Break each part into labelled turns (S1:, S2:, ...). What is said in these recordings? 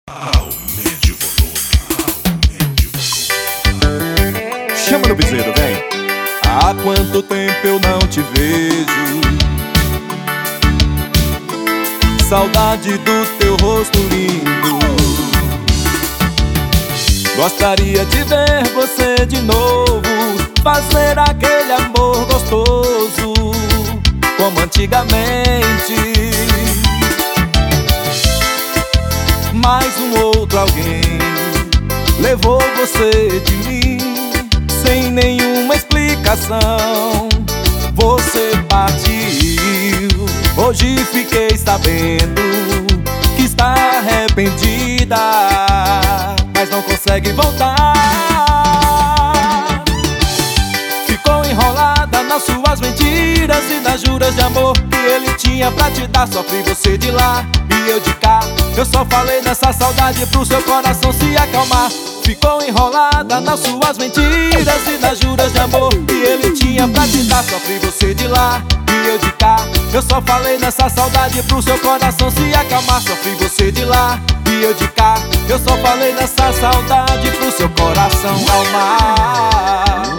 S1: Aumente o volume.
S2: Chama no piseiro, vem. Há quanto tempo eu não te vejo? Saudade do teu rosto lindo. Gostaria de ver você de novo, fazer aquele amor gostoso como antigamente. Mas um outro alguém levou você de mim sem nenhuma explicação. Você partiu. Hoje fiquei sabendo que está arrependida, mas não consegue voltar. Ficou enrolada nas suas mentiras e nas juras de amor que ele tinha pra te dar. Sofre você de lá e eu de cá. Eu só falei nessa saudade pro seu coração se acalmar. Ficou enrolada nas suas mentiras e nas juras de amor que ele tinha pra te dar. Sofre você de lá e eu de cá. Eu só falei nessa saudade pro seu coração se acalmar. Sofre você de lá e eu de cá. Eu só falei nessa saudade pro seu coração acalmar.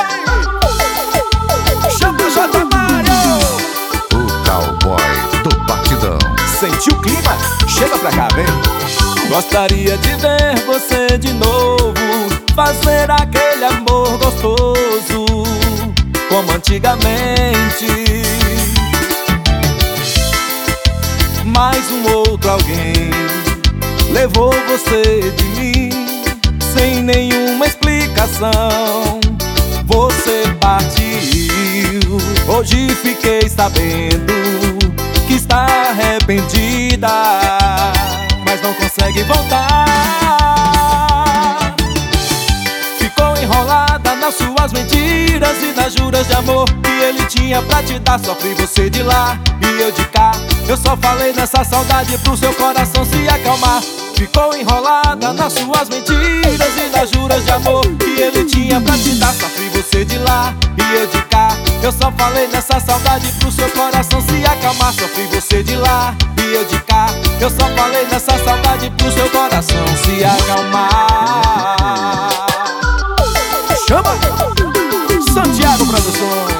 S2: Chama o J. Mário,
S1: O cowboy do batidão.
S2: sentiu o clima? Chega pra cá, vem. Gostaria de ver você de novo, fazer aquele amor gostoso como antigamente. Mas um outro alguém levou você de mim sem nenhuma explicação. Você partiu. Hoje fiquei sabendo que está arrependida, mas não consegue voltar. Ficou enrolada nas suas mentiras e nas juras de amor que ele tinha pra te dar. Sofre você de lá e eu de cá. Eu só falei nessa saudade pro seu coração se acalmar. Ficou enrolada nas suas mentiras e nas juras de amor que ele tinha pra te dar. Sofre você de lá e eu de cá. Eu só falei nessa saudade pro seu coração se acalmar. Sofre você de lá e eu de cá. Eu só falei nessa saudade pro seu coração se acalmar. Chama! Santiago Produções.